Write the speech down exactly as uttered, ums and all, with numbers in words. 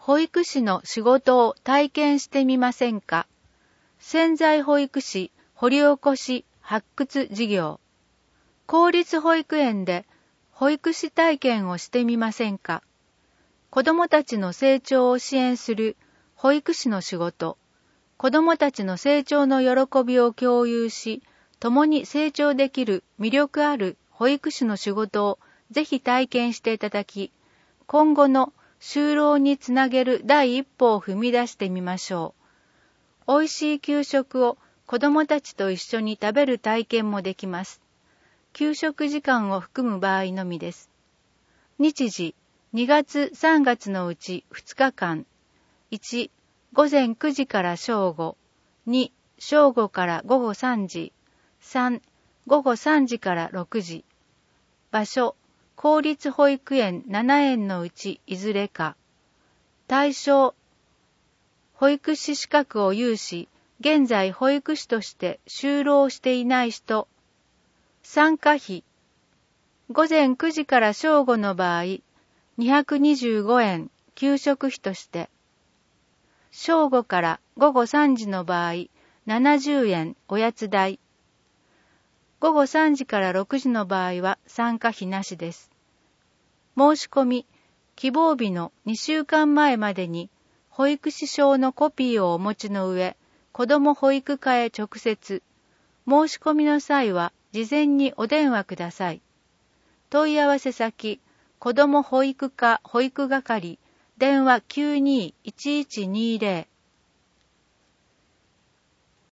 保育士の仕事を体験してみませんか？潜在保育士掘り起こし発掘事業。公立保育園で保育士体験をしてみませんか？子どもたちの成長を支援する保育士の仕事。子どもたちの成長の喜びを共有し、共に成長できる魅力ある保育士の仕事をぜひ体験していただき、今後の就労につなげる第一歩を踏み出してみましょう。おいしい給食を子どもたちと一緒に食べる体験もできます。給食時間を含む場合のみです。日時、にがつさんがつのうちふつかかん。いち、午前くじから正午。に、正午から午後さんじ。さん、午後さんじからろくじ。場所、公立保育園ななえんのうちいずれか。対象、保育士資格を有し、現在保育士として就労していない人。参加費、午前くじから正午の場合、にひゃくにじゅうごえん給食費として、正午から午後さんじの場合、ななじゅうえんおやつ代。午後さんじからろくじの場合は参加費なしです。申し込み、希望日のにしゅうかんまえまでに保育士証のコピーをお持ちの上、子ども保育課へ直接、申し込みの際は事前にお電話ください。問い合わせ先、子ども保育課保育係、電話 きゅうにーいちいちにーぜろ